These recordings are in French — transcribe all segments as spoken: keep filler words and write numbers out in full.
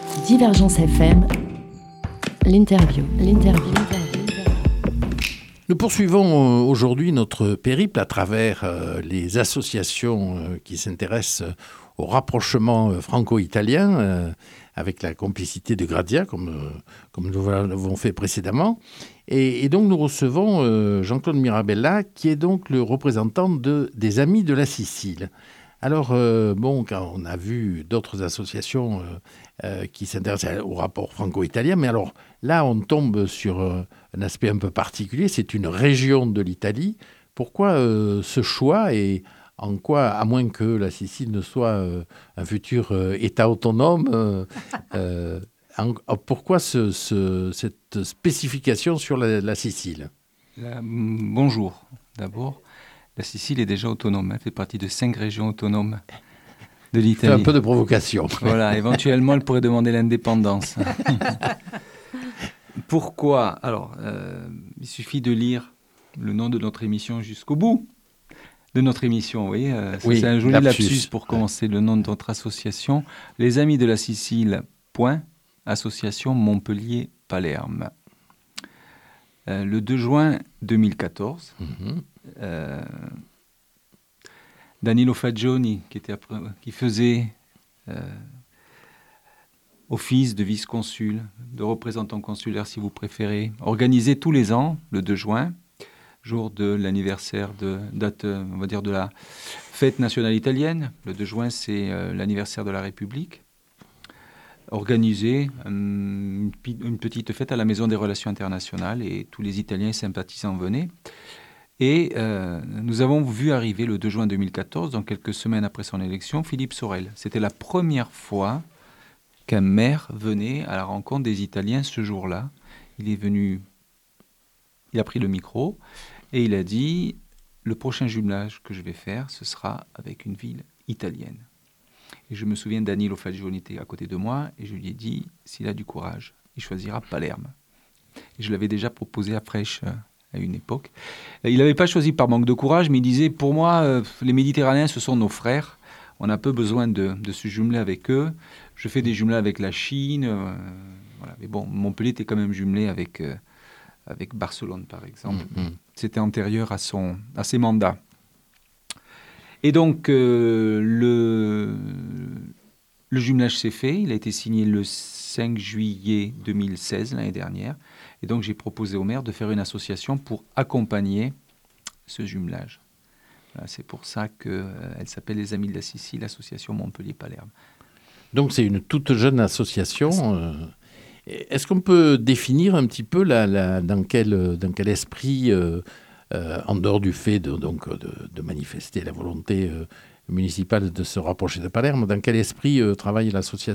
Divergence F M, l'interview, l'interview, l'interview. Nous poursuivons aujourd'hui notre périple à travers euh, les associations euh, qui s'intéressent au rapprochement euh, franco-italien euh, avec la complicité de Grazia, comme, euh, comme nous l'avons fait précédemment. Et, et donc nous recevons euh, Jean-Claude Mirabella, qui est donc le représentant de, des Amis de la Sicile. Alors, euh, bon, quand on a vu d'autres associations euh, euh, qui s'intéressent au rapport franco-italien, mais alors là, on tombe sur euh, un aspect un peu particulier, c'est une région de l'Italie. Pourquoi euh, ce choix et en quoi, à moins que la Sicile ne soit euh, un futur euh, État autonome, euh, euh, en, pourquoi ce, ce, cette spécification sur la, la Sicile ? La, Bonjour, d'abord. La Sicile est déjà autonome, elle fait partie de cinq régions autonomes de l'Italie. C'est un peu de provocation. Voilà, éventuellement, elle pourrait demander l'indépendance. Pourquoi ? Alors, euh, il suffit de lire le nom de notre émission jusqu'au bout de notre émission. Vous voyez, euh, ça, oui, c'est un joli lapsus. lapsus pour commencer le nom de notre association. Les Amis de la Sicile, point, association Montpellier-Palerme. Euh, le deux juin deux mille quatorze, mm-hmm. euh, Danilo Fagioni, qui, était après, qui faisait euh, office de vice-consul, de représentant consulaire si vous préférez, organisait tous les ans, le deux juin, jour de l'anniversaire, de, date, on va dire, de la fête nationale italienne. Le deux juin, c'est euh, l'anniversaire de la République. Organisé une, une petite fête à la Maison des Relations Internationales et tous les Italiens et sympathisants venaient. Et euh, nous avons vu arriver le deux juin deux mille quatorze, donc quelques semaines après son élection, Philippe Sorel. C'était la première fois qu'un maire venait à la rencontre des Italiens ce jour-là. Il est venu, il a pris le micro et il a dit « Le prochain jumelage que je vais faire, ce sera avec une ville italienne ». Et je me souviens, Danilo Fagioni était à côté de moi et je lui ai dit, s'il a du courage, il choisira Palerme. Et je l'avais déjà proposé à Fraîche euh, à une époque. Il n'avait pas choisi par manque de courage, mais il disait, pour moi, euh, les Méditerranéens, ce sont nos frères. On a peu besoin de, de se jumeler avec eux. Je fais des jumelés avec la Chine. Euh, voilà. Mais bon, Montpellier était quand même jumelé avec, euh, avec Barcelone, par exemple. Mm-hmm. C'était antérieur à, son, à ses mandats. Et donc, euh, le, le jumelage s'est fait. Il a été signé le cinq juillet deux mille seize, l'année dernière. Et donc, j'ai proposé au maire de faire une association pour accompagner ce jumelage. Voilà, c'est pour ça qu'elle euh, s'appelle Les Amis de la Sicile, l'association Montpellier-Palerme. Donc, c'est une toute jeune association. Euh, est-ce qu'on peut définir un petit peu la, la, dans, quel, dans quel esprit... Euh, Euh, en dehors du fait de, donc, de, de manifester la volonté euh, municipale de se rapprocher de Palerme, dans quel esprit euh, travaille l'association ?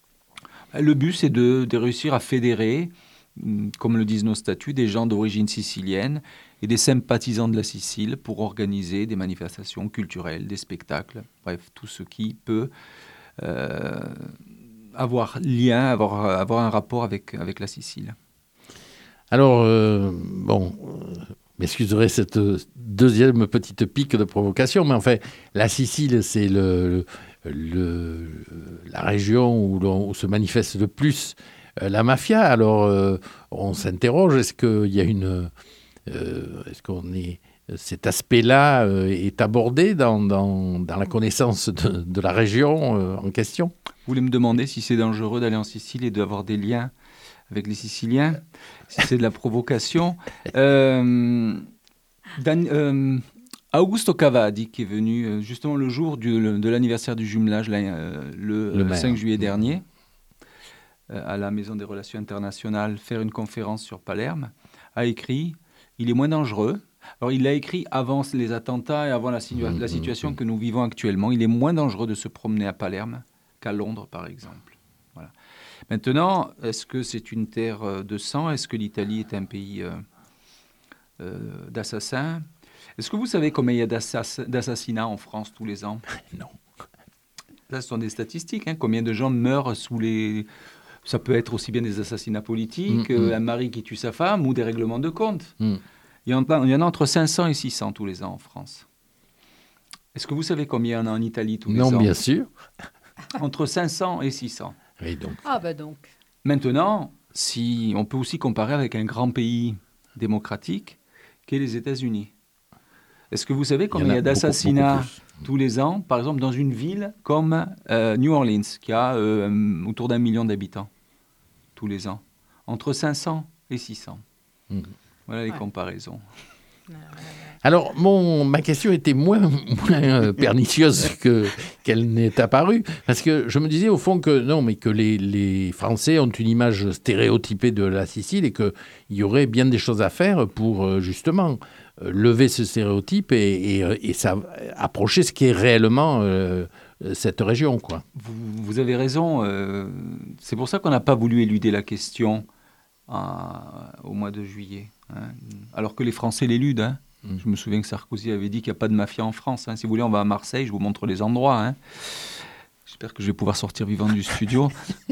Le but, c'est de, de réussir à fédérer, comme le disent nos statuts, des gens d'origine sicilienne et des sympathisants de la Sicile pour organiser des manifestations culturelles, des spectacles, bref, tout ce qui peut euh, avoir lien, avoir, avoir un rapport avec, avec la Sicile. Alors, euh, bon... Euh... M'excuserez cette deuxième petite pique de provocation, mais en fait, la Sicile, c'est le, le, le, la région où, l'on, où se manifeste le plus euh, la mafia. Alors, euh, on s'interroge, est-ce qu'il y a une... Euh, est-ce qu'on est... Cet aspect-là euh, est abordé dans, dans, dans la connaissance de, de la région euh, en question ? Vous voulez me demander si c'est dangereux d'aller en Sicile et d'avoir des liens avec les Siciliens, si c'est de la provocation. Euh, Dan, euh, Augusto Cavadi, qui est venu euh, justement le jour du, le, de l'anniversaire du jumelage, là, euh, le, le cinq juillet dernier, euh, à la Maison des Relations Internationales, faire une conférence sur Palerme, a écrit « Il est moins dangereux ». Alors, il l'a écrit avant les attentats et avant la, situa- la situation que nous vivons actuellement. Il est moins dangereux de se promener à Palerme qu'à Londres, par exemple. Voilà. Maintenant, est-ce que c'est une terre de sang ? Est-ce que l'Italie est un pays euh, euh, d'assassins ? Est-ce que vous savez combien il y a d'assass- d'assassinats en France tous les ans ? Non. Ça, ce sont des statistiques. Hein. Combien de gens meurent sous les... Ça peut être aussi bien des assassinats politiques, mmh, euh, un mari qui tue sa femme ou des règlements de compte. Mmh. Il, y en a, il y en a entre cinq cents et six cents tous les ans en France. Est-ce que vous savez combien il y en a en Italie tous les non, ans ? Non, bien sûr. Entre cinq cents et six cents. Et donc. Ah ben donc. Maintenant, si on peut aussi comparer avec un grand pays démocratique qu'est les États-Unis. Est-ce que vous savez combien il y, a, il y a d'assassinats tous les ans, par exemple dans une ville comme euh, New Orleans, qui a euh, autour d'un million d'habitants tous les ans, entre cinq cents et six cents. Mmh. Voilà les ouais. comparaisons. Alors, mon, ma question était moins, moins pernicieuse que, qu'elle n'est apparue, parce que je me disais au fond que non, mais que les, les Français ont une image stéréotypée de la Sicile et qu'il y aurait bien des choses à faire pour justement lever ce stéréotype et, et, et ça, approcher ce qui est réellement euh, cette région, quoi. Vous, vous avez raison. Euh, c'est pour ça qu'on n'a pas voulu éluder la question à, au mois de juillet. Hein, alors que les Français l'éludent. Hein. Mm. Je me souviens que Sarkozy avait dit qu'il n'y a pas de mafia en France. Hein. Si vous voulez, on va à Marseille, je vous montre les endroits. Hein. J'espère que je vais pouvoir sortir vivant du studio.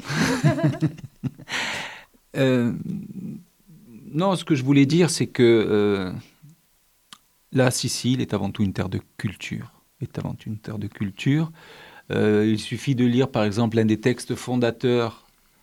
euh, non, ce que je voulais dire, c'est que euh, la Sicile est avant tout une terre de culture. Est avant tout une terre de culture. Euh, il suffit de lire, par exemple, l'un des textes fondateurs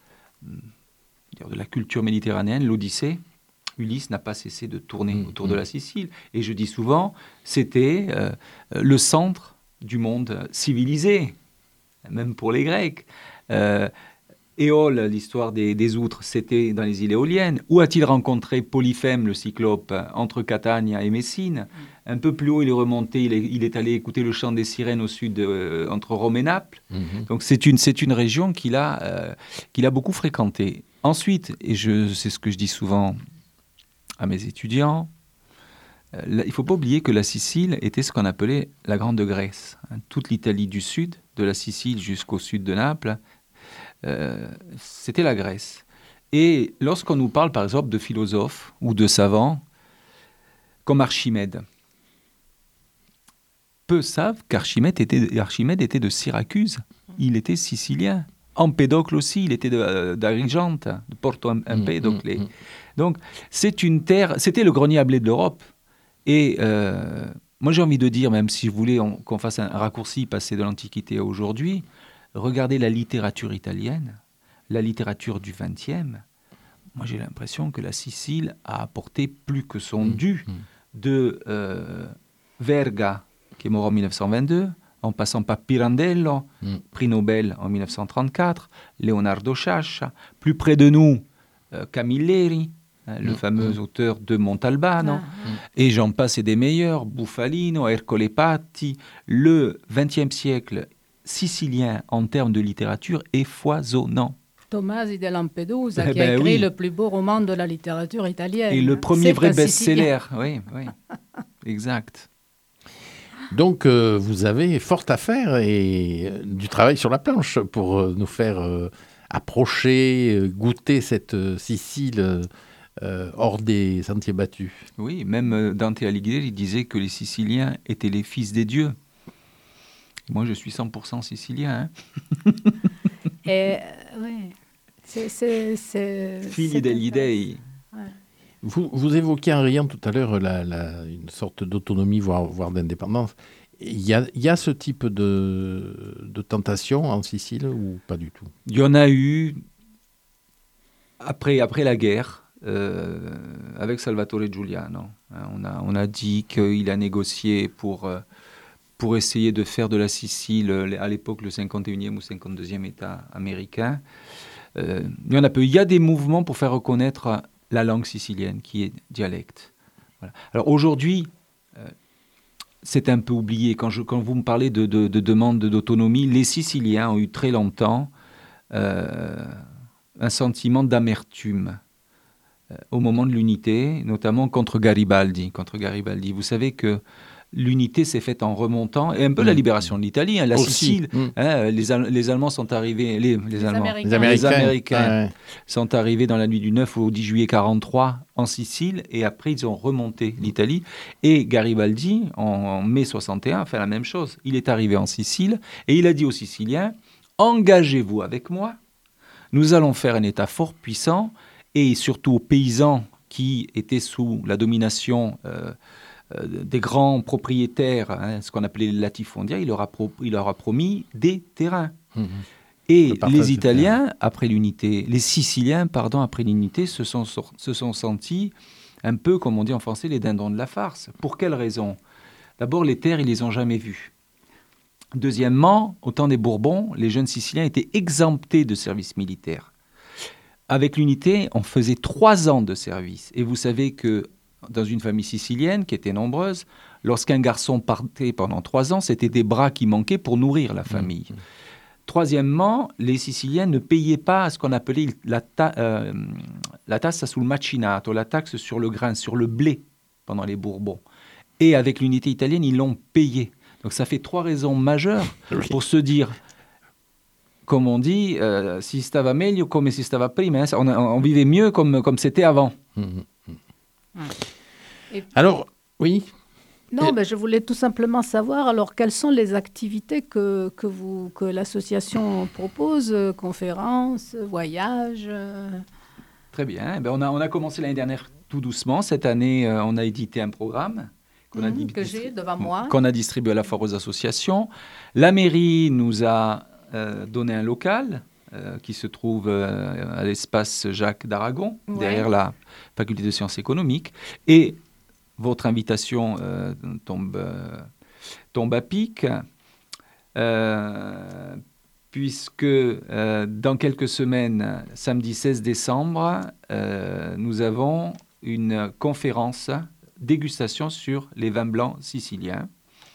de la culture méditerranéenne, l'Odyssée. Ulysse n'a pas cessé de tourner mmh, autour mmh. de la Sicile. Et je dis souvent, c'était euh, le centre du monde civilisé, même pour les Grecs. Euh, Éole, l'histoire des, des outres, c'était dans les îles éoliennes. Où a-t-il rencontré Polyphème, le cyclope, entre Catania et Messine ? mmh. Un peu plus haut, il est remonté, il est, il est allé écouter le chant des sirènes au sud, euh, entre Rome et Naples. Mmh. Donc c'est une, c'est une région qu'il a, euh, qu'il a beaucoup fréquentée. Ensuite, et je, c'est ce que je dis souvent à mes étudiants, euh, il ne faut pas oublier que la Sicile était ce qu'on appelait la Grande Grèce. Hein, toute l'Italie du sud, de la Sicile jusqu'au sud de Naples, euh, c'était la Grèce. Et lorsqu'on nous parle, par exemple, de philosophes ou de savants, comme Archimède, peu savent qu'Archimède était, Archimède était de Syracuse. Il était sicilien. Empédocle aussi, il était de, d'Agrigente, de Porto Empedocle. Mmh, mmh, mmh. Donc, c'est une terre, c'était le grenier à blé de l'Europe. Et euh, moi, j'ai envie de dire, même si je voulais on, qu'on fasse un raccourci, passer de l'Antiquité à aujourd'hui, regardez la littérature italienne, la littérature du vingtième. Moi, j'ai l'impression que la Sicile a apporté plus que son mmh, dû mmh. de euh, Verga, qui est mort en dix-neuf cent vingt-deux, en passant par Pirandello, mm. prix Nobel en dix-neuf cent trente-quatre, Leonardo Sciascia, plus près de nous, euh, Camilleri, hein, mm. le fameux mm. auteur de Montalbano, ah. mm. et j'en passe et des meilleurs, Buffalino, Ercole Patti. Le vingtième siècle sicilien en termes de littérature est foisonnant. Tomasi de Lampedusa, eh qui ben a écrit oui. le plus beau roman de la littérature italienne. Et le premier C'est vrai un best-seller, oui, oui, exact. Donc, euh, vous avez fort à faire et euh, du travail sur la planche pour euh, nous faire euh, approcher, euh, goûter cette euh, Sicile euh, hors des sentiers battus. Oui, même Dante Alighieri disait que les Siciliens étaient les fils des dieux. Moi, je suis cent pour cent sicilien. Hein. Et, oui, c'est... c'est, c'est Figli degli dei. Ouais. Vous, vous évoquiez en riant tout à l'heure la, la, une sorte d'autonomie, voire, voire d'indépendance. Il y a, il y a ce type de, de tentation en Sicile ou pas du tout ? Il y en a eu après, après la guerre, euh, avec Salvatore Giuliano. On a, on a dit qu'il a négocié pour, pour essayer de faire de la Sicile, à l'époque, le cinquante et unième ou cinquante-deuxième État américain. Euh, il y en a peu. Il y a des mouvements pour faire reconnaître la langue sicilienne, qui est dialecte. Voilà. Alors aujourd'hui, euh, c'est un peu oublié. Quand, je, quand vous me parlez de, de, de demande d'autonomie, les Siciliens ont eu très longtemps euh, un sentiment d'amertume euh, au moment de l'unité, notamment contre Garibaldi. Contre Garibaldi. Vous savez que l'unité s'est faite en remontant, et un peu mmh. la libération de l'Italie, hein, la Aussi. Sicile. Mmh. Hein, les, Al- les Allemands sont arrivés, les, les, les Allemands, Américains, les Américains, les Américains ouais. sont arrivés dans la nuit du neuf au dix juillet quarante-trois en Sicile, et après ils ont remonté l'Italie. Et Garibaldi, en, en mai soixante et un, a fait la même chose. Il est arrivé en Sicile, et il a dit aux Siciliens, engagez-vous avec moi, nous allons faire un État fort, puissant, et surtout aux paysans qui étaient sous la domination euh, des grands propriétaires, hein, ce qu'on appelait les latifondia, il leur a, pro- il leur a promis des terrains. Mmh. Et les Italiens, après l'unité, les Siciliens, pardon, après l'unité, se sont, se sont sentis un peu, comme on dit en français, les dindons de la farce. Pour quelle raison ? D'abord, les terres, ils les ont jamais vues. Deuxièmement, au temps des Bourbons, les jeunes Siciliens étaient exemptés de service militaire. Avec l'unité, on faisait trois ans de service. Et vous savez que dans une famille sicilienne, qui était nombreuse, lorsqu'un garçon partait pendant trois ans, c'était des bras qui manquaient pour nourrir la famille. Mmh. Troisièmement, les Siciliens ne payaient pas ce qu'on appelait la, ta, euh, la tassa sul macinato, la taxe sur le grain, sur le blé, pendant les Bourbons. Et avec l'unité italienne, ils l'ont payé. Donc ça fait trois raisons majeures oui. pour se dire, comme on dit, euh, si stava meglio come si stava prima, on, on vivait mieux comme, comme c'était avant. Mmh. Et... Alors, oui. Non, Et... ben, je voulais tout simplement savoir, alors, quelles sont les activités que, que, vous, que l'association propose, euh, conférences, voyages euh... Très bien. Ben, on, a, on a commencé l'année dernière tout doucement. Cette année, euh, on a édité un programme qu'on, mmh, a, que j'ai devant moi. qu'on a distribué à la fois aux associations. La mairie nous a euh, donné un local euh, qui se trouve euh, à l'espace Jacques d'Aragon, ouais. derrière la faculté de sciences économiques. Et votre invitation euh, tombe, euh, tombe à pic, euh, puisque euh, dans quelques semaines, samedi seize décembre, euh, nous avons une conférence dégustation sur les vins blancs siciliens.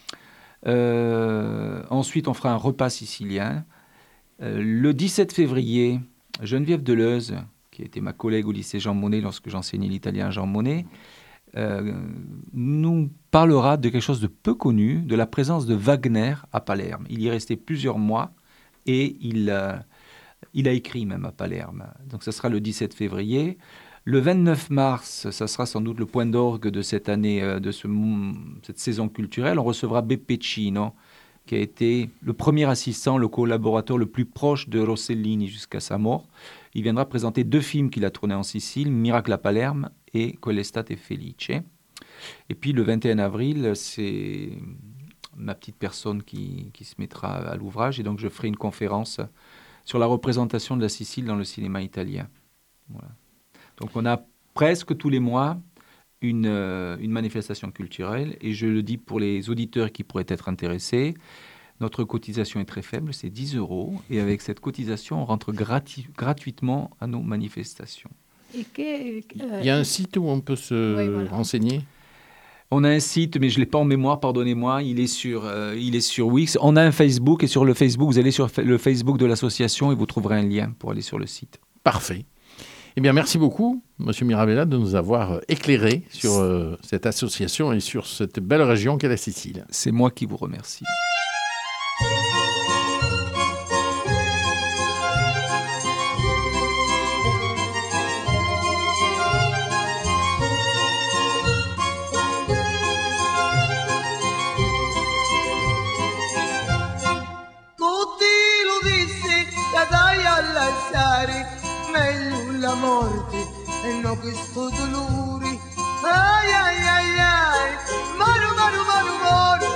Euh, ensuite, on fera un repas sicilien. Euh, le dix-sept février, Geneviève Deleuze, qui était ma collègue au lycée Jean Monnet lorsque j'enseignais l'italien à Jean Monnet, Euh, nous parlera de quelque chose de peu connu, de la présence de Wagner à Palerme. Il y est resté plusieurs mois et il, euh, il a écrit même à Palerme. Donc ça sera le dix-sept février. Le vingt-neuf mars, ça sera sans doute le point d'orgue de cette année, euh, de ce, cette saison culturelle. On recevra Beppe Cino, qui a été le premier assistant, le collaborateur le plus proche de Rossellini jusqu'à sa mort. Il viendra présenter deux films qu'il a tournés en Sicile, Miracle à Palerme et Quell'estate felice. Et puis le vingt et un avril, c'est ma petite personne qui, qui se mettra à l'ouvrage. Et donc je ferai une conférence sur la représentation de la Sicile dans le cinéma italien. Voilà. Donc on a presque tous les mois une, euh, une manifestation culturelle. Et je le dis pour les auditeurs qui pourraient être intéressés, notre cotisation est très faible, c'est dix euros. Et avec cette cotisation, on rentre gratu- gratuitement à nos manifestations. Et que, euh, Il y a un site où on peut se oui, voilà. renseigner ? On a un site, mais je ne l'ai pas en mémoire, pardonnez-moi. Il est sur, euh, il est sur Wix. On a un Facebook, et sur le Facebook, vous allez sur le Facebook de l'association et vous trouverez un lien pour aller sur le site. Parfait. Eh bien, merci beaucoup, M. Mirabella, de nous avoir éclairé sur euh, cette association et sur cette belle région qu'est la Sicile. C'est moi qui vous remercie. La morte e non questo dolore, ai ai ai ai, mano mano mano mano,